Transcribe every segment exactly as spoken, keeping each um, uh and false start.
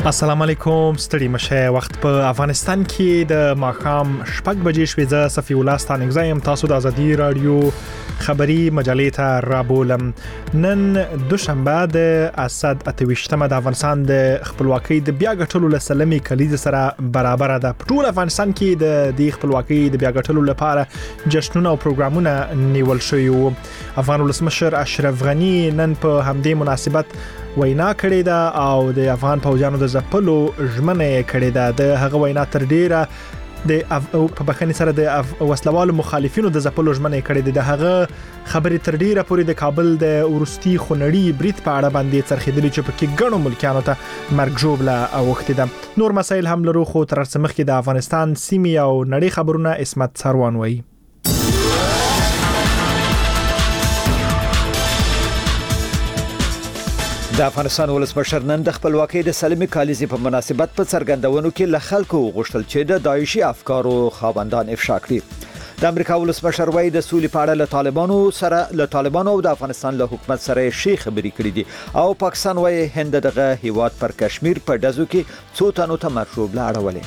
السلام علیکم، ستړي مشه. وخت په افغانستان کې د ماښام شپږ بجې شوې. زه صفی الله ستانګزایم. تاسو د ازادي رادیو خبری مجلې ته رابولم. نن دوشنبه د اسد اتويشتمه د افغانستان د خپلواکۍ د بیا ګټلو لسلمي کلیز سره برابر ده. په ټول افغانستان کې د د خپلواکۍ د بیا ګټلو لپاره جشنونه او پروګرامونه نیول شوي وو. افغان ولسمشر اشرف غنی نن په همدې مناسبت وینا کړې ده او د افغان پوځیانو د ځپلو ژمنه کړې ده. د هغه وینا تر ډیره د په بخښنې سره د وسلوالو مخالفینو د ځپلو ژمنه کړې ده. د هغه خبرې تر ډیره پورې د کابل د ورستي خونړي برید په اړه باندې څرخېدلې چې پکې ګڼو ملکیانو ته مرګ ژوبله اوښتې ده. نور مسایل هم لرو، خو تر څه مخکې د افغانستان سیمې او نړۍ خبرونه اسمت سروان وایي. د افغانستان ولسمشر نن د خپلواکۍ د سلمي کالیزې په مناسبت په څرګندونو کې له خلکو غوښتل چې د داعشي افکارو خاوندان افشا کړي. د امریکا ولسمشر وايي د سولې په اړه له طالبانو سره له طالبانو او د افغانستان له حکومت سره شي خبرې کړې دي او پاکستان وايي هند دغه هیواد پر کشمیر په ډزو کې څو تنو ته مرشوب لاړولې.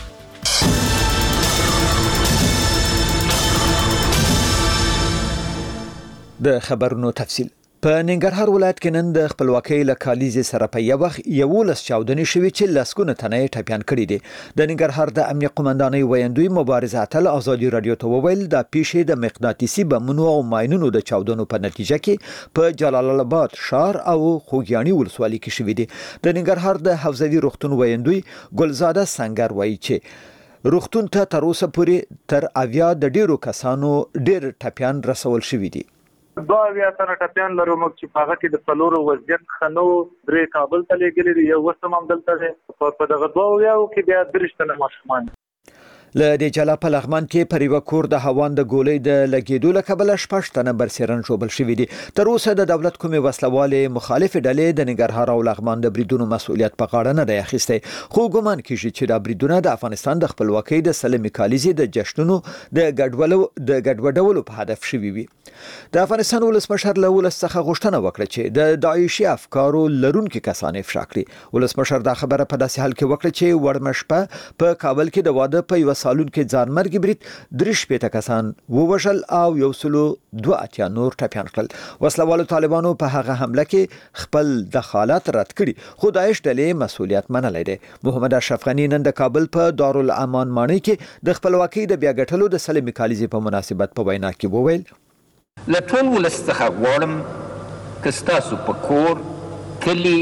د خبرونو تفصیل. په ننګرهار ولایت کې نن د خپلواکۍ له کالیزې سره په یو وخت یولس چاودنې شوې چې لسګونه تنه ټپيان کړي دي. د ننګرهار د امنیت قومندانۍ ویاندوی مبارزه اتل ازادي رادیو ته وویل د پیښې د مقناطیسي بمونو او ماینونو د چاودنو په نتیجه کې په جلال آباد ښار او خوږیاڼي ولسوالۍ کې شوې دي. د ننګرهار د حوزوي روغتون ویاندوی ګلزاده سنگر وایي چې روغتون ته تر اوسه پورې تر اویا د ډیرو کسانو ډیر ټپيان رسول شوي دي. دا بیا تر ټپيان لرو موږ چې په هغه کې د څلورو وضعیت خنو درې کابل ته لګلې دي، یو وسم هم دلته دی. په دغه دوه یو کې بیا درشتنه ماشومان له دې جلا په لغمان کې پر یو کور د هوان د ګولۍ د لګیدو له کبله شپږ تنه برسېرن شوبل شوي دي. تر اوسه د دولت کومې وسلوالې مخالف ډلې د ننګرهار او لغمان د بریدونو مسؤلیت په غاړه نه دی اخیستی، خو ګومان کیږي چې دا بریدونه د افغانستان د خپلواکۍ د سلمي کالیزې د جشنونو د ګډوډولو د ګډوډولو په هدف شوي وي. د افغانستان ولسمشر له ولس څخه غوښتنه وکړه چې د داعشي افکارو لرونکو کسان افشا کړي. ولسمشر دا خبره په داسې حال کې وکړه چې وړمشپه په کابل کې د واده په یو سالون کې ځان مرګ برید درې شپېته کسان ووژل او یو سلو دوه اتیا نور ټپيان کړل. وسلوالو طالبانو په هغه حمله کې خپل دخالت رد کړي، خو داعش ډلې مسؤلیت منلی دی. محمد اشرف غنی نن د کابل په دارالامان ماڼۍ کې د خپلواکۍ د بیا ګټلو د سلمي کالیزې په مناسبت په وینا کې وویل: له ټول ولس څخه غواړم که ستاسو په کور، کلي،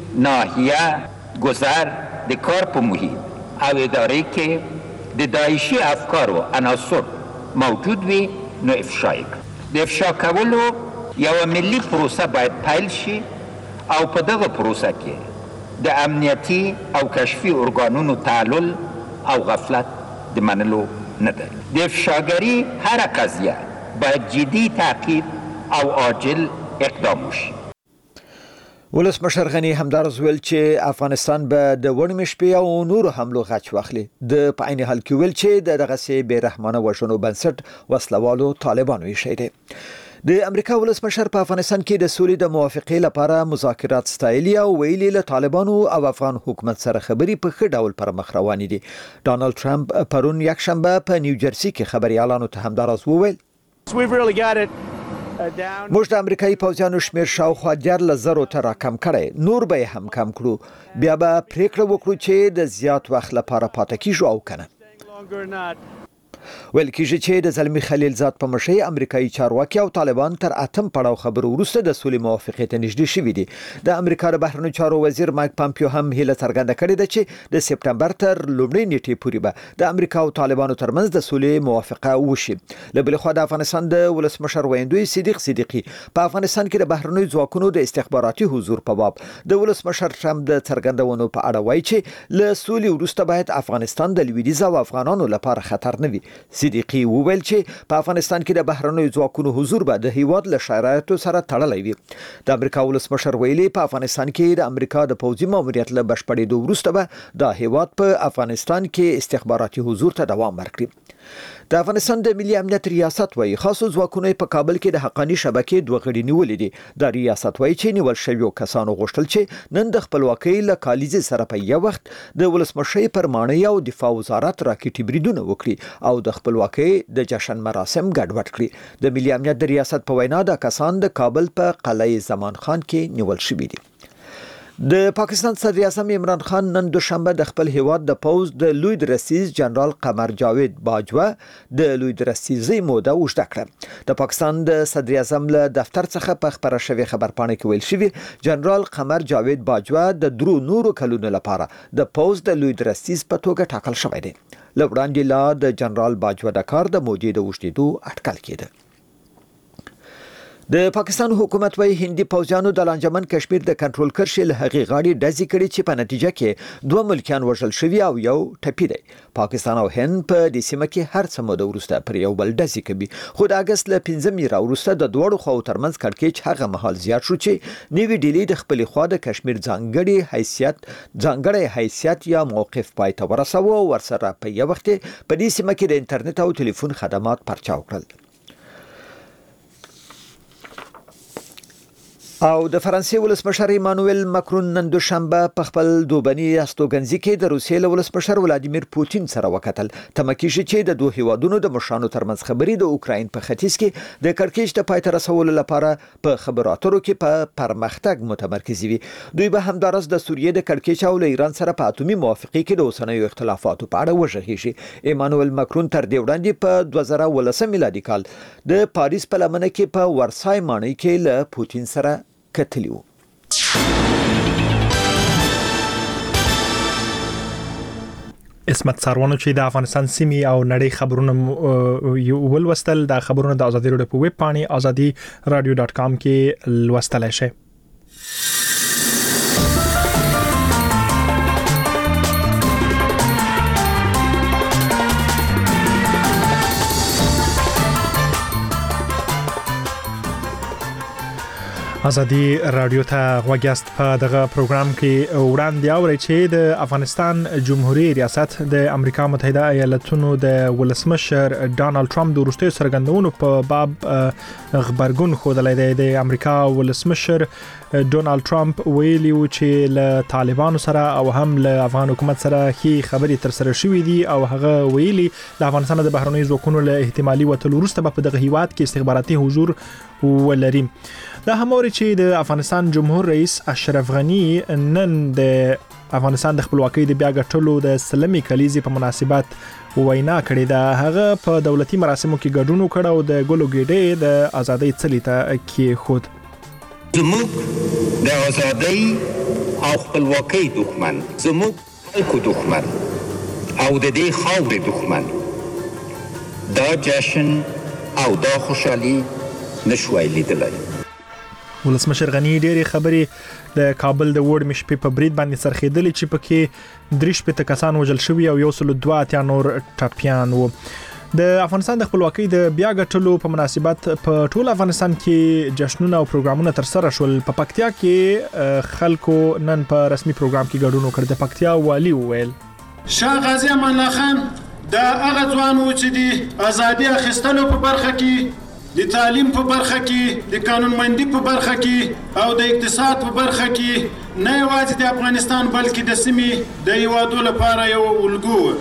ناحیه، گذر، د کار په محیط او ادارې کې د داعشي افکارو عناصر موجود وي نو افشا کړي. د افشا کولو یو ملي پروسه باید پیل شي او په دغه پروسه کې د امنیتي او کشفي ارګانونو تعلل او غفلت د منلو نه ده. د افشاګری هر قضیه باید جدي تعقیب او عاجل اقدام وشي. ولسمشر غنی همدارز ویل چې افغانستان به د وړمې شپې او نورو حملو غچ واخلي. د په عین حال کې ویل چې د دغسې بې رحمانه وژنو بنسټ وسلوالو طالبانو ایښی دی. د امریکا ولسمشر په افغانستان کې د سولې د موافقې لپاره مذاکرات ستایلي او ویلي له طالبانو او افغان حکومت سره خبرې په ښه ډول پر مخ روانې دي. ډانلډ ټرمپ پرون یکشنبه په نیوجرسي کې خبريالانو ته همدارز وویل: موږ د امریکایي پوځیانو شمیر شاوخوا دیارلس زرو ته راکم کړی، نور به هم کم کړو، بیا به پریکړه وکړو چې د زیات وخت لپاره پاتې کیږو او کنه. ویل کېږي چې د زلمي خلیل زاد په مشرۍ امریکایي چارواکي او طالبان تر اتم پړاو خبرو وروسته د سولې موافقې ته نږدې شوي دي. د امریکا د بهرنیو چارو وزیر مایک پامپیو هم هیله څرګنده کړې ده چې د سپټمبر تر لومړۍ نیټې پورې به د امریکا او طالبانو ترمنځ د سولې موافقه وشي. له بلې خوا د افغانستان د ولسمشر ویاندوی صدیق صدیقي په افغانستان کې د بهرنیو ځواکونو د استخباراتي حضور په باب د ولسمشر ټرمپ د څرګندونو په اړه وایي چې له سولې وروسته باید افغانستان د لویدیځ او افغانانو لپاره خطر نه وي. صدیقي وویل چې په افغانستان کې د بهرنیو ځواکونو حضور به د هیواد له شرایطو سره تړلی وي. د امریکا ولسمشر ویلي په افغانستان کې د امریکا د پوځي ماموریت له بشپړېدو وروسته به د هیواد په افغانستان کې استخباراتي حضور ته دوام ورکړي. د افغانستان د ملي امنیت ریاست وايي خاصو ځواکونو په کابل کې د حقانی شبکې دوه غړي نیولې دي. د ریاست وايي چې نیول شویو کسانو غوښتل چې نن د خپلواکۍ له کالیزې سره په یو وخت د ولسمشر پر مانۍ او دفاع وزارت راکټي بریدونه وکړي او د خپلواکۍ د جشن مراسم ګډوډ کړي. د ملي امنیت د ریاست په وینا د کسان د کابل په قلعه زمان خان کې نیول شوي دي. د پاکستان صدر اعظم عمران خان نن دوشنبه د خپل هیواد د پوز د لوی درسیز جنرال قمر جاوید باجوه د لوی درسیزي موده وشته کړه. د پاکستان د صدر اعظم له دفتر څخه په خبره شوی خبرپاڼه کې ویل شوی جنرال قمر جاوید باجوه د درو نورو کلونو لپاره د پوز د لوی درسیز په توګه ټاکل شوی دی. لوړاندې لا د جنرال باجوه د کار د موجوده وشتېدو اټکل کېده. د پاکستان حکومت وايي هندي پوځیانو د لانجمن کشمیر د کنټرول کرښې له هغې غاړې ډزې کړې چې په نتیجه کې دوه ملکیان وژل شوي او یو ټپي دی. پاکستان او هند په دې سیمه کې هر څه موده وروسته پر یو بل ډزې کوي. خو د اگست له پنځمې راوروسته د دوړو خواو ترمنځ کړکېچ هغه مهال زیات شو چې نوې ډیلي د خپلې خوا د کشمیر ځانګړي حیثیت ځانګړي حیثیت یا موقف پای ته ورساوه او ورسره په یو وخت په دې سیمه کې د انټرنیټ او ټلیفون خدمات پرچاو کړل. او د فرانسې ولسمشر ایمانوئل ماکرون نن دوشنبه په خپل دوبني استوګنځي کې د روسیې له ولسمشر ولادیمیر پوتین سره وکتل. تمه کېږي چې د دوه هیوادونو د مشرانو ترمنځ خبرې د اوکراین په ختیځ کې د کړکېچ د پای ته رسولو لپاره په خبرو اترو کې په پرمختګ متمرکز وي. دوی به همدارس د سوریې د کړکېچ او له ایران سره په اتومي موافقې کې د اوسنیو اختلافاتو په اړه وغږیږي. ایمانوئل ماکرون تر دې وړاندې په دوه زره ولسم میلادي کال د پاریس په لمنه کې په ورسای ماڼۍ کې له پوتین سره کتلیو. اسمت ساروانو چې د افغانستان سیمې او نړۍ خبرونه یو ولوستل. د خبرونو د ازادي رادیو په ویب پاڼې ازادي رادیو ډاټ کام کې لوستلای شئ. ازادي رادیو ته غوږیاست. په دغه پروګرام کې وړاندې اورئ چې د افغانستان جمهوریت ریاست د امریکا متحده ایالاتونو د ولسمشر ډانلډ ټرمپ د وروستیو څرګندونو په باب خبرګون ښودلی دی. د امریکا ولسمشر ډونالد ټرمپ ویلي و چې له طالبانو سره او هم له افغان حکومت سره ښې خبرې ترسره شوې دي او هغه ویلي له افغانستان د بهرنیو ځواکونو له احتمالي وتلو وروسته به په دغه هیواد کې استخباراتي حضور ولري. دا هموري چې د افغانستان جمهور رئیس اشرف غنی نن د افغانستان د خپلواکۍ د بیا ګټلو د سلمې کلیزې په مناسبت وینا کړې ده. هغه په دولتي مراسمو کې ګډون وکړ او د ګلو ګېډې د ازادۍ څلي ته کېښود. زموږ د ازادۍ او خپلواکۍ دښمن، زموږ خلکو دښمن او د دې خاورې دښمن دا جشن او دا خوشحالي نشوای لیدلی. ولسمشر غنی ډېرې خبرې د کابل د وړ مشپې په برید باندې سرخېدلې چې پکې درې شپېته کسان وژل شوي او یو سل دوه اتیا نور ټپیان وو. د افغانستان د خپلواکۍ د بیا ګټلو په مناسبت په ټول افغانستان کې جشنونه او پروګرامونه ترسره شول. په پکتیا کې خلکو نن په رسمي پروګرام کې ګډون وکړ. د پکتیا والي وویل شاه غازي امان الله خان د هغه ځوان و چې د ازادي اخیستلو په برخه کې، د تعلیم په برخه کې، د قانونمندۍ په برخه کې او د اقتصاد په برخه کې نه یوازې د افغانستان بلکې د سیمې د هیوادو لپاره یو الګو و.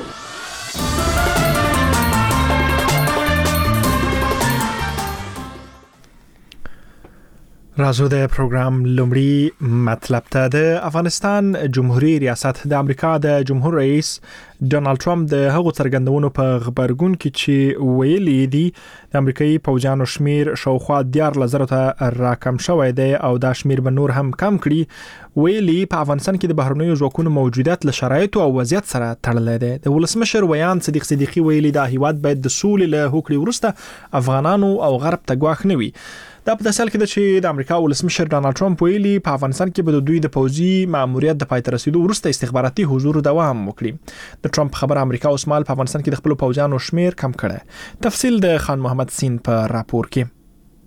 رازو د پروګرام لومړی مطلب ته. د افغانستان جمهوریت ریاست د امریکا د جمهور رئیس ډونالډ ټرمپ د هغو څرګندونو په خبرګون کې چې ویلي دي د امریکایي پوځیانو شمیر شاوخوا دیارلس زرو ته راکم شوی دی او دا شمیر به نور هم کم کړي. ویلي په افغانستان کې د بهرنیو ځواکونو موجودیت له شرایطو او وضعیت سره تړلی دی. د ولسمشر ویان صدیق صدیقي ویلي دا هیواد باید د سولې له هوکړې وروسته افغانانو او غرب ته ګواښ نه وي. دا په داسې حال کې ده چې د امریکا ولسمشر ډانلډ ټرمپ ویلي په افغانستان کې به د دوی د پوځي ماموریت د پای ته رسیدو وروسته استخباراتي حضور دوام وکړي. د ټرمپ خبره امریکا اوس مهال په افغانستان کې د خپل پوځیانو شمیر کم کړی. تفصیل د خان محمد سین په راپور کې.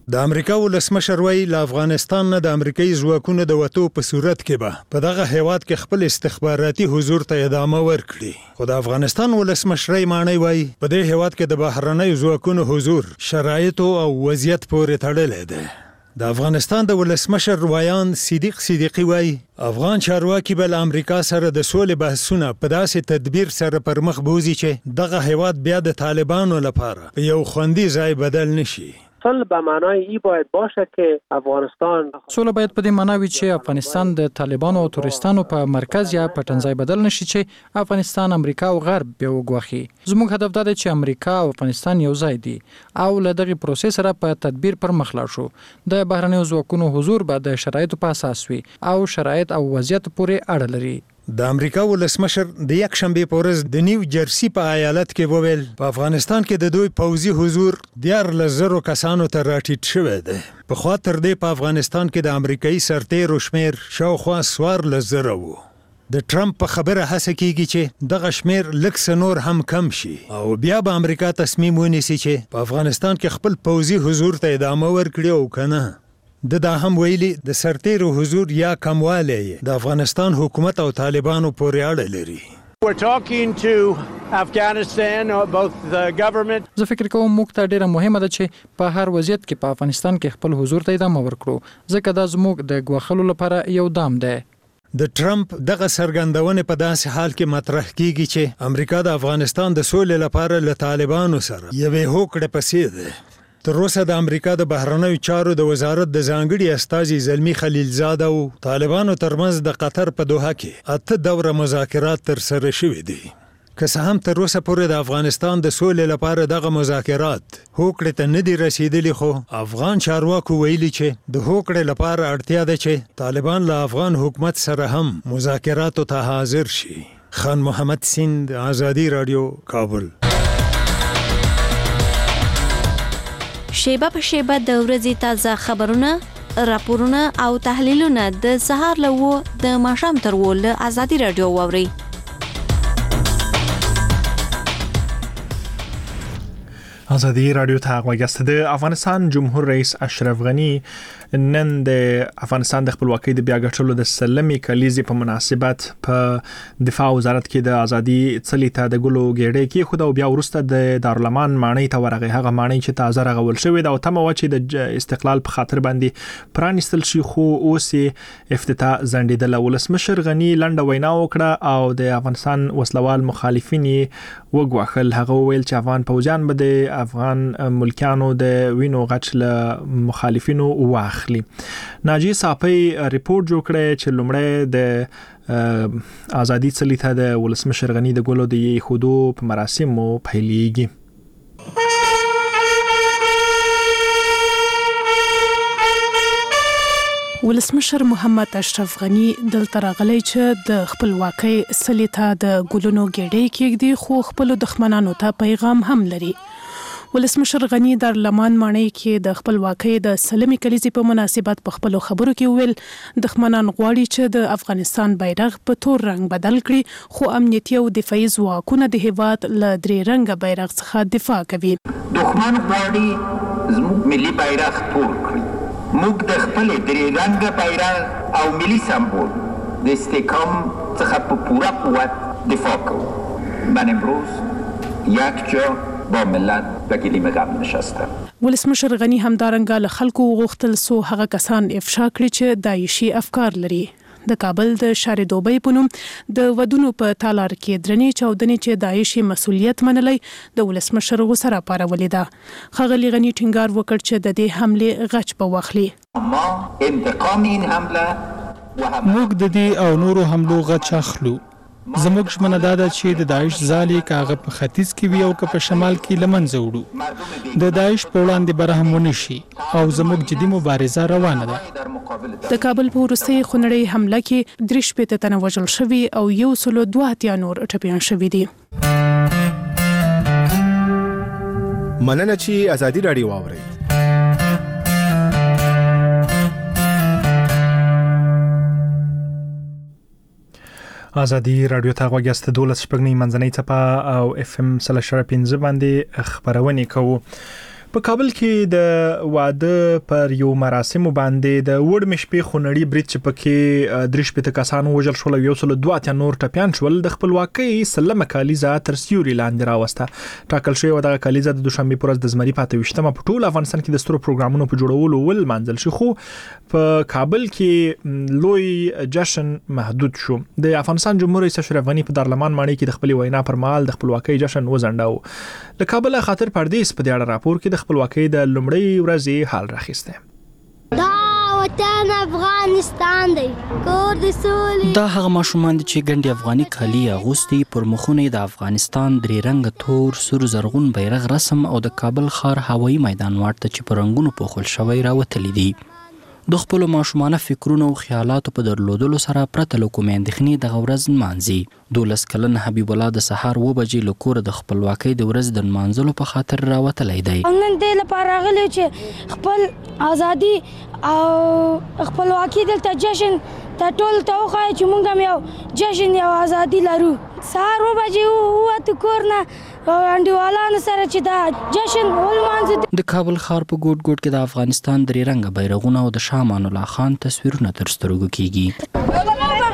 د امریکا ولسمشر وایي له افغانستان نه د امریکایي ځواکونو د وتو په صورت کې به په دغه هیواد کې خپل استخباراتي حضور ته ادامه ورکړي. خو د افغانستان ولسمشر مانی وایي په دې هیواد کې د بهرنیو ځواکونو حضور شرایطو او وضعیت پورې تړلی دی. د افغانستان د ولسمشر روایان صدیق صدیقی وایي افغان چارواکي به له امریکا سره د سولې بحثونه په داسې تدبیر سره پر مخ بوزي چې دغه هیواد بیا د طالبانو لپاره په یو خوندي ځای بدل نشي. صلح به معنای ای باید باشه که افغانستان صلح باید په دې معنی وي چې افغانستان د طالبانو او تورستانو په مرکز یا په ټنځای بدل نشي چې افغانستان امریکا او غرب به وګواخي. زموږ هدف دا دی چې امریکا او افغانستان یو ځای دي او له دغه پروسې سره په تدبیر پر مخ لاړ شو. د بهرنیو ځواکونو حضور به د شرایطو په اساس وي او شرایط او وضعیت پورې اړه لري. د امریکا ولسمشر د یک شنبه په ورځ د نیو جرسی په ایالت کې وویل په افغانستان کې د دوی پوځي حضور دیارلس زرو کسانو ته راټیټ شوی دی. په خوا تر دې په افغانستان کې د امریکایي سرتیرو شمیر شاوخوا څوارلس زره وو. د ټرمپ په خبره هڅه کیږي چې دغه شمیر لږ څه نور هم کم شي او بیا به امریکا تصمیم ونیسي چې په افغانستان کې خپل پوځي حضور ته ادامه ورکړي او کنه. د دا هم ویلي د سرتیرو حضور یا کموالی د افغانستان حکومت او طالبانو پورې اړه لري. We're talking to Afghanistan, both the government. زه فکر کوم موږ ته ډیره مهمه ده چې په هر وضعیت کې په افغانستان کې خپل حضور ته ادامه ورکړو ځکه دا زموږ د ګواښلو لپاره یو دام دی. د ټرمپ دغه څرګندونې په داسې حال کې مطرح کیږي چې امریکا د افغانستان د سولې لپاره له طالبانو سره یوې هوکړې پسې ده. تر اوسه د امریکا د بهرنیو چارو د وزارت د ځانګړي استازي زلمی خلیلزاده او طالبانو ترمنځ د قطر په دوحه کې اته دوره مذاکرات تر سره شوي دي. که څه هم تر اوسه پورې د افغانستان د سولې لپاره دغه مذاکرات هوکړې ته نه دي رسیدلي خو افغان چارواکو ویلي چې د هوکړې لپاره اړتیا ده چې طالبان له افغان حکومت سره هم مذاکراتو ته حاضر شي. خان محمد سیند، آزادی رادیو، کابل. شیبه په شیبه د ورځې تازه خبرونه، راپورونه او تحلیلونه د سهار له و د ماښام تر و له آزادي رادیو واورئ. آزادی رادیو ته غوږ د افغانستان جمهور رئیس اشرف غنی نن د افغانستان د خپلواکۍ د بیا ګټلو د سلمې کلیزې په مناسبت په دفاع وزارت کې د ازادي څلي ته د ګلو ګېډې کې خو دا بیا ورسته د دارالمان ماڼۍ ته ورغی. هغه ماڼۍ چې تازه رغول شوې ده او تمه و چې د استقلال په خاطر باندې پرانیستل شي خو اوس افتتاح ځنډېدله. ولسمشر غنی لنډه وینا وکړه او د افغانستان وسلوال مخالفین وګواښل. هغه ویل چې افغان پوځیان به د افغان ملکیانو د وینو غچ له مخالفینو واخلي. ناجی صافی ریپورت جوړ کړی چې لومړی د ازادي څلي ته د ولسمشر غنی د ګلو د خودو په مراسمو پیلېږي. ولسمشر محمد اشرف غنی دلته راغلی چې د خپلواکۍ څلي ته د ګلونو ګېډې کېږدي خو خپلو دښمنانو ته پیغام هم لري. ولسمشر غنی در لمان ماڼۍ کې د خپلواکۍ د سلمې کلیزې په مناسبت په خپلو خبرو کې ویل دښمنان غواړي چې د افغانستان بیرغ په تور رنګ بدل کړي خو امنیتي او دفاعي ځواکونه د هیواد له درې رنګه بیرغ څخه دفاع کوي. دښمن غواړي زموږ ملي بیرغ تور کړي. موږ د خپل درې رنګه بیرغ او ملي سمبول د استحکام څخه په پوره قوت دفاع کوو. من امروز یک جا با ملت و گلیم غم نشستم. ولسمشر غنی همدارنګه له خلکو غوښتل سو هغه کسان افشا کړي چې داعشي افکار لري. د کابل د شار دوبۍ په نوم د ودونو په تالار کې درنې چاودنې چې داعشي مسؤلیت منلی د ولسمشر غوسه راپارولې ده. ښاغلي غنی ټینګار وکړ چې د دې حملې غچ به واخلي. ما انتقام این حمله موږ د دې او نورو حملو غچ اخلو. زموږ ژمنه دا ده چې د داعش ځالې کاغه په ختیځ کې وي او که په شمال کې له منځه وړو. د داعش په وړاندې به رحم ونه شي او زموږ جدي مبارزه روانه ده. د کابل په وروستۍ خونړۍ حمله کې درې شپېته تنه وژل شوي او یو سلو دوه اتیا نور ټپیان شوي دي. مننه چې ازادي رادیو واورئ. آزادی رادیو ته غوږ یاست. دولس شپږ منځنۍ څپه او اف ام سل شر پنځه باندې خبرونه کوو. په کابل کې د واده پر یو مراسم باندې د وړ مشپې خونړي برید چې پکې درش په کسانو وژل شول یو سل دوه اتیا نور ټپيان شول د خپلواکۍ سلمه کالیزه تر سیوري لاندې راوسته ټاکل شوی و د کالیزه د دوشنبه پر ورځ د زمري پاتې وشتمه په ټول افغانستان کې د سترو پروګرامونو په جوړولو ول منځل شي خو په کابل کې لوی جشن محدود شو د افغانستان جمهور رئیس اشرف غنی په دارلمان ماڼۍ کې د خپل وینا پر مهال د خپلواکۍ جشن وزنډاو د کابل خاطر پردیس په دې اړه راپور کې د خپلواکۍ د لومړۍ ورځې حال راخسته دا وطن افغانستان دی کور د سولې دا هغه ماشومان چې ګنډي افغاني کالي اغوستي پر مخونه د افغانستان درې رنګ تور سور زرغون بیرغ رسم او د کابل ښار هوایي میدان ورته چې په رنگونو پوښل شوی راوتلی دي د خپل ماشومانه فکرونو او خیالاتو په درلودلو سره پرته له کومې اندېښنې د غورز نمانځي دولس کلن حبیب الله د سهار و بجې له کوره د خپلواکۍ د ورځ د نمانځلو په خاطر راوتلی دی نن دې لپاره راغلی چې خپل ازادي او خپلواکۍ دلته جشن ته ټول ته وښایو چې موږ هم یو جشن یو ازادي لرو سهار و بجې ووتو کور نه انډیوالانو سره چې دا جشن ولمانځو د کابل ښار په ګوټ ګوټ کې د افغانستان درې رنګه بیرغونه او د شاه امان الله خان تصویرونه تر سترګو کیږي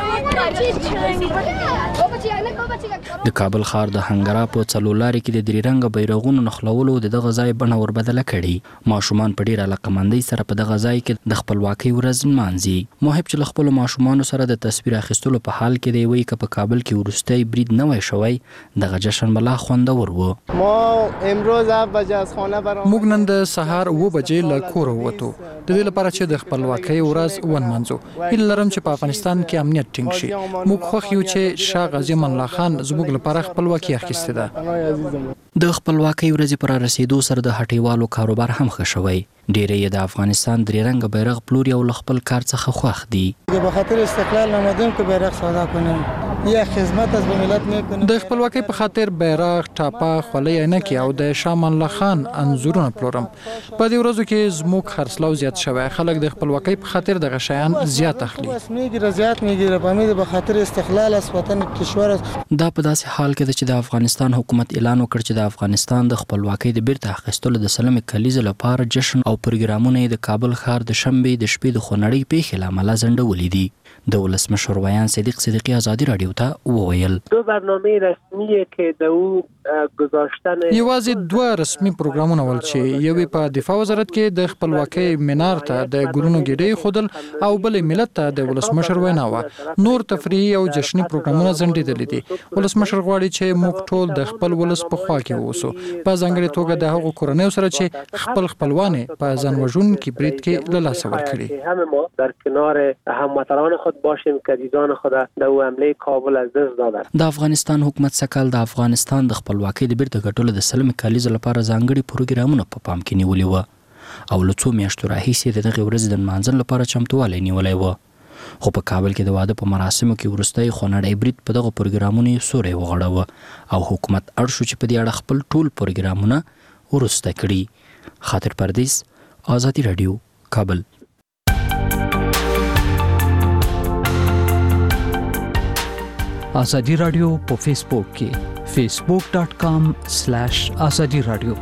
د کابل ښار د هنګرا په څلورلارې کې د درې رنګه بیرغونو نښلولو د دغه ځای بڼه وربدله کړي ماشومان په ډېره علاقه‌مندۍ سره په دغه ځای کې د خپلواکۍ ورځ نمانځي محب چې له خپلو ماشومانو سره د تصویر اخیستلو په حال کې دی وایي که په کابل کې وروستی برید نه وای شوی دغه جشن به لا خوندور و ما امروز هفت بجې از خانه برآمدیم موږ نن د سهار اوه بجې له کوره ووتو د دې لپاره چې د خپلواکۍ ورځ ونمانځو هیله لرم چې په افغانستان کې امنیت ټینګ شي موږ خوښ یو چې شاه غازي امان الله خان زموږ لپاره خپلواکي اخیستې ده د خپلواکۍ ورځې پر رسیدو سره د هټیوالو کاروبار هم ښه شوی ډېری د افغانستان درې رنګه بیرغ پلوري او له خپل کار څخه خوښ دي به خاطر استقلال آمدیم که بیرغ سودا کنیم یا خدمت از به ملت میکنیم د خپلواکۍ په خاطر بیرغ ټاپه خولۍ عینکې او د شاه امان الله خان انځورونه پلورم په دې ورځو کې زموږ خرڅلاو زیات شوی خلک د خپلواکۍ په خاطر دغه شیان زیات اخلي میگیره زیات میگیره په امید به خاطر استقلال از وطن کشور دا په داسې حال کې چې د افغانستان حکومت اعلان وکړ چې د افغانستان د خپلواکۍ د بیرته اخیستلو د سلمې کلیزې لپاره جشن او پروګرامونه د کابل ښار د شنبې د شپې د خونړۍ پیښې له امله ځنډولي دي د ولسمشر ویان صدیق صدیقی ازادي رادیو ته وویل دو برنامه رسمیه که د او گذاشتن یوازې دوه رسمي پروګرامونه ول چې یوې په دفاع وزارت کې د خپلواکۍ مینار ته د ګلونو ګېډۍ خودل او بلې ملت ته د ولسمشر وینا و نور تفریحي او جشني پروګرامونه ځنډېدلي دي ولسمشر غواړي چې موږ ټول د خپل ولس په خوا کې اوسو په ځانګړې توګه د هغو کورنیو سره چې خپل خپلوان په ځان وژونکي برید کې له لاسه ورکړي همه ما در کنار هموطنان خود باشیم که دیدان خود در او حمله کابل از دست دادن د افغانستان حکومت سکل د افغانستان د خپلواکۍ د بیرته ګټلو د سلمې کلیزې لپاره ځانګړي پروګرامونه په پام کې نیولي وو او له څو میاشتو راهیسې د دغې ورځې د نمانځلو لپاره چمتووالی نیولی و خو په کابل کې د واده په مراسمو کې وروستی خونړی برید په دغه پروګرامونو یې سوری وغوړاوه او حکومت اړ شو چې په دې اړه خپل ټول پروګرامونه وروسته کړي خاطر پردیس آزادي رادیو کابل آزادی رادیو په فیسبوک کې فیسبوک ډاٹ کام سلیش آزادی رادیو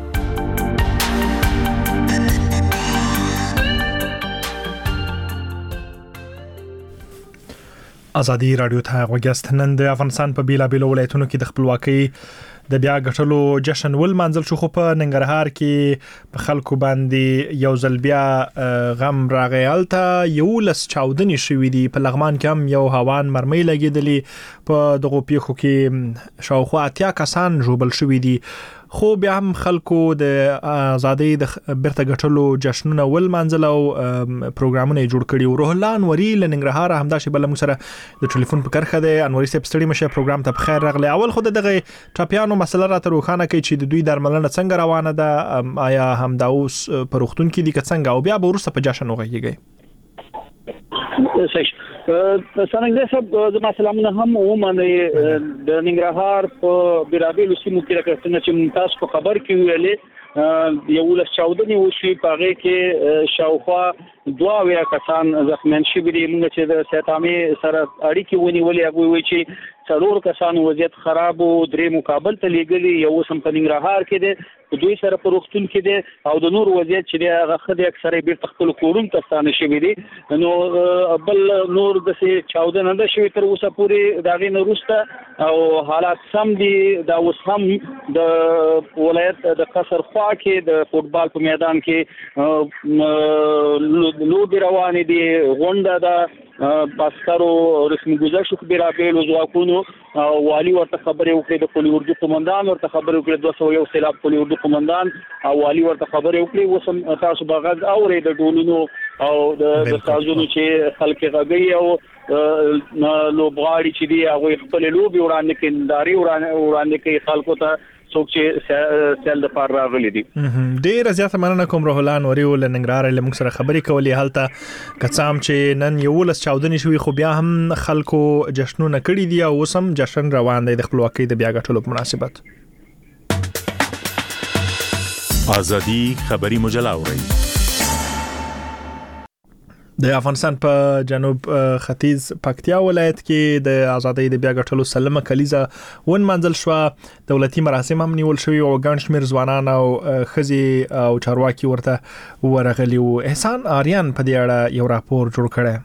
آزادی رادیو ته غوږیاست نن د افغانستان په بیلابیلو ولایتونو کې د خپلواکۍ د بیا غټلو جشن ول منځل شو خو په ننګرهار کې په خلکو باندې یو ځل بیا غم راغی الته یو لس چاودنې شوې دي په لغمان کې هم یو هوان مرمۍ لګېدلې په دغه پیښو کې شاوخوا اتیا کسان ژوبل شوي دي خو بیا هم خلکو د آزادۍ د بیرته غټلو جشنونه ول منځل او پروګرامونه جوړ کړي روح الله انوري لننګرهار همدا شی بل موږ سره د ټلیفون په کرخه ده انوري صاحب ستړي مشه پروګرام ته بخیر راغلی اول خو دغه ټاپیانو مسله راته روښانه کوي چې د دوی درملنه څنګه روانه ده آیا همدا اوس په روغتون کې دي که څنګه او بیا به وروسته په جشن وغږیږي صحیح څنګه صاحب زما سلامونه هم ومنه د ننګرهار په بیرابیلو سیمو کې راکړنه چې تاسو په خبر کې ویلې یو لس چاودنې وشي په هغه کې شاوخوا دوه اویا کسان زخمیان شوي دي. موږ چې د سید عامې سره اړیکې ونیولې هغوی وایي چې څلور کسانو وضعیت خراب و، درې مکابل ته لیږلي، یو اوس هم په ننګرهار کې دی، دوی سره په روغتون کې دی، او د نور وضعیت چې دی هغه ښه دی، اکثره یې بېرته خپلو کورونو ته ستانه شوي دي. نو بل نور داسې چاوده نه ده شوې تر اوسه پورې د هغې نه وروسته، او حالات سم دي. دا اوس هم د ولایت د قصر خوا کې د فوټبال په میدان کې لوبې روانې دي، غونډه ده، عسکرو رسمي ګذشت په بېلابېلو ځواکونو، والي ورته خبرې وکړې، د پولي اردو قمندان ورته خبرې وکړې، دوه سوه یو سېلاب پولي اردو قمندان او والي ورته خبرې وکړې. اوس هم تاسو به غږ اورئ د ډولونو او د سازونو چې خلک یې غږوي، او لوبغاړي چې دي هغوی خپلې لوبې وړاندې کوي، نندارې وړاندې کوي خلکو ته، څوک چې سیل د پار راغلي دي. ډېره زیاته مننه کوم روح الله نوري له ننګرهار له موږ سره خبرې کولې. هلته که څه هم چې نن یولس چاودنې شوي، خو بیا هم خلکو جشنونه کړي دي او اوس هم جشن روان دی د خپلواکۍ د بیا ګټلو په مناسبت. آزادي خبري مجله اورئ. د افغانستان په جنوب ختیځ پکتیا ولایت کې د ازادۍ د بیا ګټلو سلمه کلیزه ونمانځل شوه. دولتي مراسم هم نیول شوي او ګڼ شمېر ځوانان او ښځې او چارواکي ورته ورغلي وو. احسان آریان په دې اړه یو راپور جوړ کړی.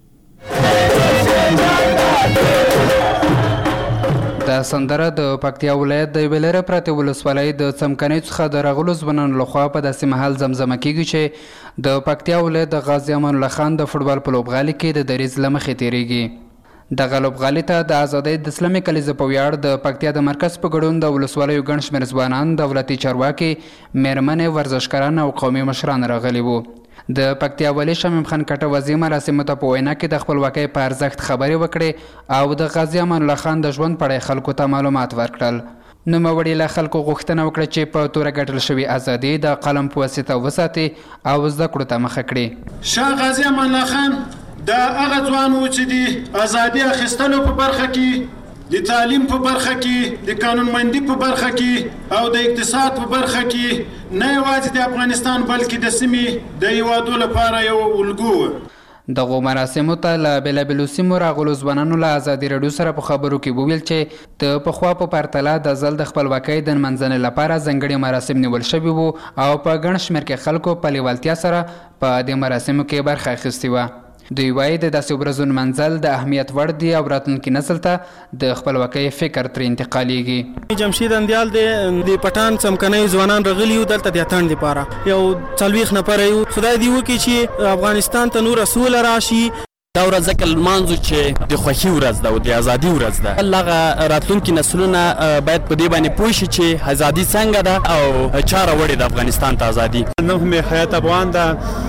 دا سندره د پکتیا ولایت د ویلره پرته ولسوالۍ د څمکنۍ څخه د راغلو ځوانانو لخوا په داسې مهال زمزمه کیږي چې د پکتیا ولایت د غازي امان الله خان د فوټبال په لوبغالي کې د دریځ له مخې تیریږي. دغه لوبغالي ته د ازادۍ د اسلامي کلیزې په ویاړ د پکتیا د مرکز په ګډون د ولسوالیو ګڼ شمېر ځوانان، دولتي چارواکي، میرمنې، ورزشکاران او قومي مشران راغلي وو. د پکتیا والي شمیم خان کټوازي مراسمو ته په وینا کې د خپلواکۍ په ارزښت خبرې وکړې او د غازي امان الله خان د ژوند په اړه خلکو ته معلومات ورکړل. نوموړي له خلکو غوښتنه وکړه چې په توره ګټل شوې ازادي د قلم په واسطه وساتي او زده کړو ته مخه کړي. شاه غازي امان الله خان دا هغه ځوان و چې د ازادي اخیستلو په برخه کې، د تعلیم په برخه کې، د قانونمندي په برخه کې او د اقتصاد په برخه کې نه یوازې د افغانستان بلکې د سیمې د هیوادو لپاره یو الګو و. دغو مراسمو ته له بېلابېلو سیمو راغلو ځوانانو له ازادي راډیو سره په خبرو کې وویل چې د پخوا په پرتله د ځل د خپلواکۍ د نمانځنې لپاره ځانګړي مراسم نیول شوي وو او په ګڼ شمېر کې خلکو په لیوالتیا سره په دې مراسمو کې برخه اخیستې وه. دوی وایي د داسې ورځو نمانځل د اهمیت وړ دي او راتلونکي نسل ته د خپلواکۍ فکر ترې انتقالیږي. جمشید اندیال د پټان څمکنۍ ځوانان راغلي یو دلته د اتڼ دپاره یو څلوېښت نفره یو. خدای دې وکړي چې افغانستان ته نوره سوله راشي. دا ورځ ځکه لمانځو چې د خوښي ورځ ده او د ازادي ورځ ده. هغه راتلونکي نسلونه باید په دې باندې پوه شي چې ازادي څنګه ده او چا راوړې ده افغانستان ته ازادي. نن هم حیات افغان ده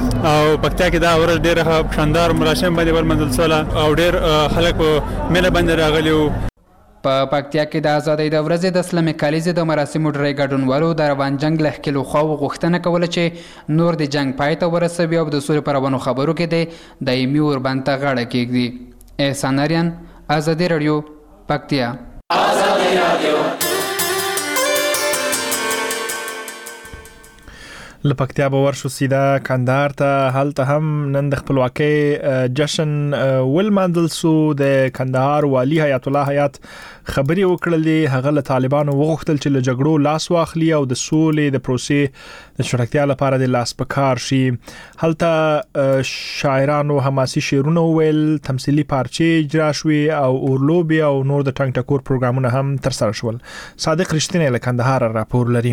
او پکتیا کې دا ورځ ډېره شاندار مراسم باندې ولمانځل شوله او ډېر خلک په میله باندې راغلي وو. په پکتیا کې د ازادۍ د ورځې د اسلامي کلیزې د مراسمو ډېری ګډونوالو د روان جنګ له ښکېلو خواوو غوښتنه کوله چې نور د جنګ پای ته ورسوي او د سولې په روانو خبرو کې د دایمي اوربند ته غاړه کېږدي. احسان اریان، ازادي راډیو، پکتیا. له پکتیا به ورشو سیده کندهار ته. هلته هم نن د خپلواکۍ جشن ولمانځل سو. د کندهار والي حیات الله حیات خبرې وکړلې. هغه له طالبانو وغوښتل چې له جګړو لاس واخلي او د سولې د پروسې د چټکتیا لپاره د لاس په کار شي. هلته شاعرانو حماسي شعرونه وویل، تمثیلي پارچې اجرا شوې او اورلوبې او نور د ټنګ ټکور پروګرامونه هم ترسره شول. صادق رښتینی له کندهار راپور لري.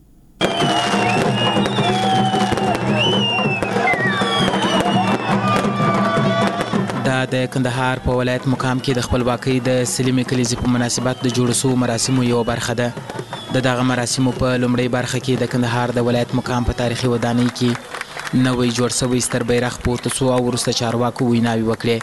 دا د کندهار په ولایت مقام کې د خپلواکۍ د سلمې کلیزې په مناسبت د جوړ شوو مراسمو یو برخه ده. د دغه مراسمو په لومړۍ برخه کې د کندهار د ولایت مقام په تاریخي ودانۍ کې نوی جوړ شوی ستر بیرغ پورته شو او وروسته چارواکو ویناوې وکړې.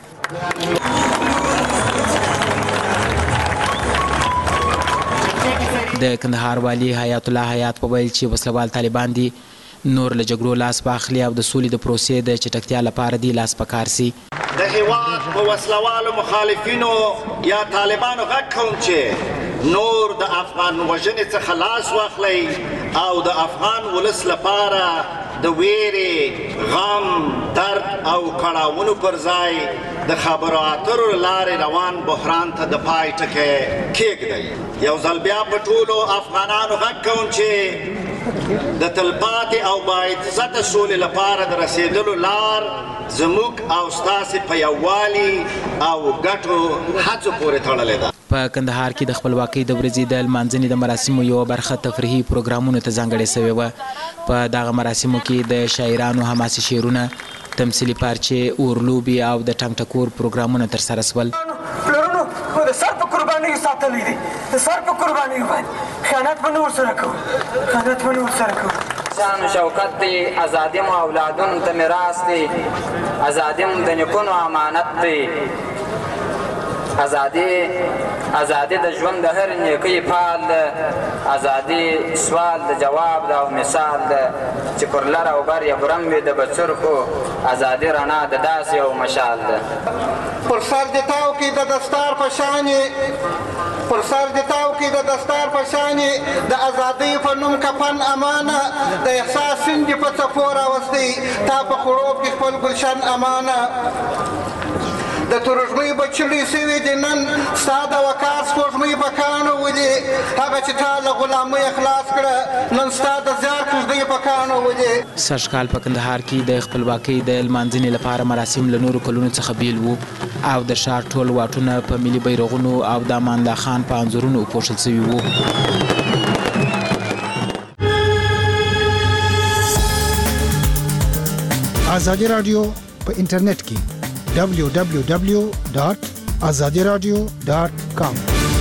د کندهار والي حیات الله حیات په ویل چې وسلوال طالبان دي نور له جګړو لاس واخلي او د سولې د پروسې د چټکتیا لپاره دی لاس په کار سي. د هیواد په وسلوالو مخالفینو یا طالبانو غږ کوم چې نور د افغان وژنې څخه لاس واخلئ او د افغان ولس لپاره د ویرې غم درد او کړاوونو پر ځای د خبرو اترو لارې روان بحران ته د پای ټکی کېږدئ. یو ځل بیا په ټولو افغانانو غږ کوم چې د تلپاتې او باعزته سولې لپاره د رسېدلو لار زموږ او ستاسې په یووالي او ګټو هڅو پورې تړلې ده. په کندهار کې د خپلواکۍ د ورځې د لمانځنې د مراسمو یوه برخه تفریحي پروګرامونو ته ځانګړې شوې وه. په دغه مراسمو کې د شاعرانو حماسي شعرونه، تمثیلي پارچې، اورلوبې او د ټنګ ټکور پروګرامونه ترسره شول. پلرونو خو د سر په قربانیو ساتلی دی، د سر په قربانیو باندې خیانت به نه ورسره کوو، خیانت به نه ورسره کوو. شان و شوکت دی، ازادي مو اولادونو ته میراث دی، ازادي مو د نیکونو امانت دی. ازادي ازادي د ژوند د هر نیکۍ پال ده، ازادي سوال د جواب ده او مثال ده چې پر لر او بر یې برم وي د بڅرخو، ازادي رڼا د داسې یو مشال ده. پر سر د تاو کې د دستار په شانې پر سر د تاو کې د دستار په شانې د ازادۍ په نوم کفن امانه، د احساس سیند په څپو راوستی تا په خړوب کې خپل ګلشن امانه. د ترژمۍ بچړې سوي دي نن ستا د وقار سپوږمۍ په کاڼو ولي، هغه چې تا له غلامۍ خلاص کړه نن ستا د زیار کوژدۍ په کاڼو ولي. سږکال په کندهار کې د خپلواکۍ د لمانځنې لپاره مراسم له نورو کلونو څخه بیل وو او د ښار ټول واټونه په ملي بیرغونو او د امان الله خان په انځورونو وپوښل شوي وو. ازادي راډیو په انټرنیټ کې دبلیو دبلیو دبلیو ډاټ ازادي راډیو ډاټ کام.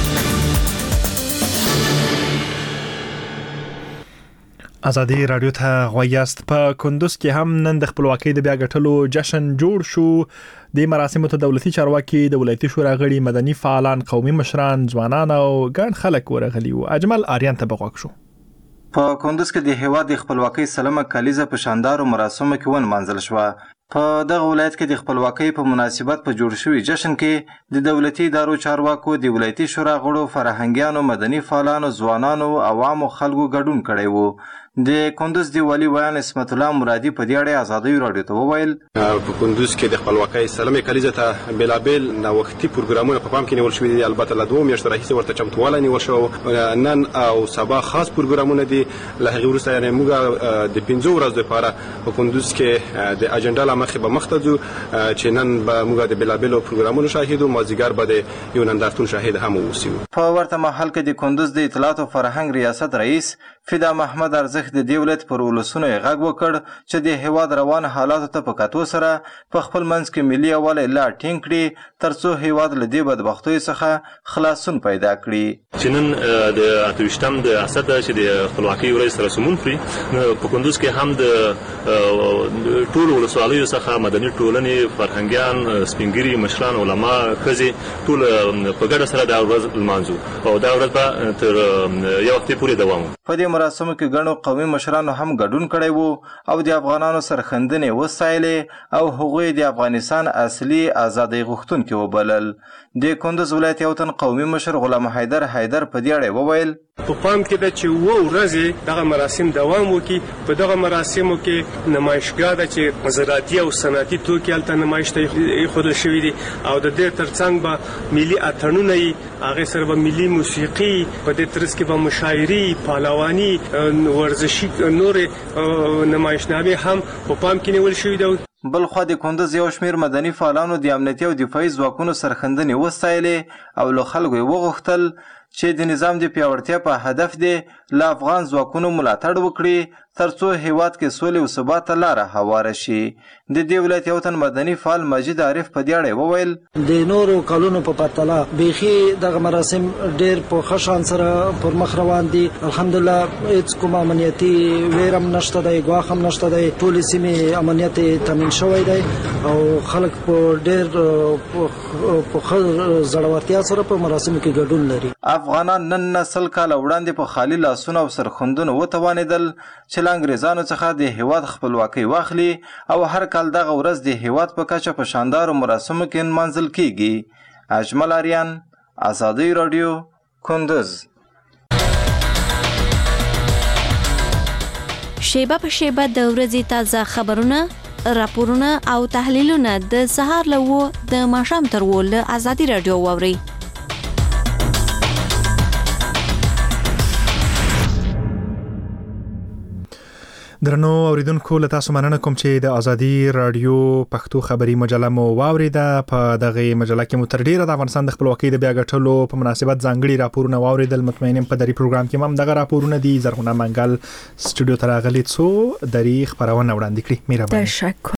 ازادي راډیو ته غویاست. په کندوز کې هم نن د خپلواکۍ د بیا ګټلو جشن جوړ شو. د مراسمو ته دولتي چارواکي، د ولایتي شورا غړي، مدني فعالان، قومي مشران، ځوانان او ګڼ خلک ورغلي وو. اجمل آریان ته بغوښ شو. په کندوز کې د هیواد د خپلواکۍ سلمه کلیزه په شاندارو مراسمو کې ونمانځل شوه. په دغه ولایت کې د خپلواکۍ په مناسبت په جوړ شوي جشن کې د دولتي ادارو چارواکو، د ولایتي شورا غړو، فرهنګیانو، مدني فعالانو، ځوانانو، عوامو خلکو ګډون کړی وو. د کندوز دی والی ویان اسمت الله مرادي په دې اړه ازادي راډیو ته وویل په کندوز کې د خپلواکۍ سلمې کلیزه ته بلابل نوښتي پروګرامونه په پام کې نیول شوي دي. البته له دوه میاشتو راهیسې ورته چمتووالی نیول شوی. نن او سبا خاص پروګرامونه دي. له هغې وروسته یعنې موږ د پنځو ورځو لپاره په کندوز کې د اجنډا له مخې به مخته ځو چې نن به موږ د بلابلو پروګرامونو شاهد وو، مازدیګر به د یو نندارتون شاهد هم واوسو. په ورته مهال کې د کندوز د اطلاعات او فرهنګ ریاست رئیس فدا محمد ارزخ د دې ولایت پر ولسونو یې غږ وکړ چې د هیواد روان حالاتو ته په کتو سره په خپل منځ کې ملي یووالی لا ټینګ کړي ترڅو هیواد له دې بدبختیو څخه خلاصون پیدا کړي. چې نن د اته ویشتم د اسد چې د خپلواکۍ ورځ سره سمون خوري، په کندوز کې هم د ټولو ولسوالیو څخه مدني ټولنې، فرهنګیان، سپینګیري، مشران، علما، ښځې ټول په ګډه سره دا ورځ لمانځو او دا ورځ به تر یو هفتې پورې دوام وکړي. په دې مراسمو کې ګڼو قومي مشرانو هم ګډون کړی وو او د افغانانو سرښندنې وستایلې او هغوی د افغانستان اصلي ازادۍ غوښتونکي وبلل. د کندوز ولایت یو تن قومي مشر غلام حیدر حیدر په دې اړه وویل په پام کې ده چې اووه ورځې دغه مراسم دوام وکړي. په دغه مراسمو کې نمایشګاه ده چې زراعتي او صنعتي توکي هلته نمایش ته ایښودل شوي دي او د دې ترڅنګ به ملي اتڼونه وي، هغې سره به ملي موسیقي، په دې ترڅ کې به مشاعري، پهلواني، ورزشي نورې نمایشنامې هم په پام کې نیول شوي دي. بلخوا د کندوز یو شمیر مدني فعالانو د امنیتي او دفاعي ځواکونو سرښندنې وستایلې او له خلکو یې وغوښتل چې د نظام د پیاوړتیا په هدف دی له افغان ځواکونو ملاتړ وکړي ترڅو هیواد کې سولې او ثبات ته لاره هواره شي. د دې ولایت یو تن مدني فعال مجید عارف په دې اړه وویل د نورو کلونو په پرتله بیخي دغه مراسم ډېر په ښه شان سره پر مخ روان دي. الحمدلله هېڅ کوم امنیتي ویرم نشته دی، ګواښ هم نشته دی. ټولې سیمې امنیت تامین شوی دی او خلک په ډېر په ښه زړورتیا سره په مراسمو کې ګډون لري. افغانان نن نسل کاله وړاندې په خالي لاسونو او سرښندنو وتوانېدل چې له انګریزانو څخه د هیواد خپلواکۍ واخلي او هر کال دغه ورځ د هیواد په کچه په شاندارو مراسمو کې نمانځل کیږي. اجمل آریان، ازادي راډیو، کندوز. شیبه په شیبه د ورځې تازه خبرونه، راپورونه او تحلیلونه د سهار له و د ماښام تر و له آزادي رادیو واورئ. درنو اوریدونکو له تاسو مننه کوم چې د ازادي رادیو پښتو خبري مجله مو واوریده. په دغه مجله کې مو تر ډیره د افغانستان د خپلواکۍ د بیا ګټلو په مناسبت ځانګړي راپورونه واوریدل. مطمئنم په دری پروګرام کې هم دغه راپورونه دي. زرغونه منګل سټوډیو ته راغلي څو دری خبرونه وړاندې کړي. مهرباني.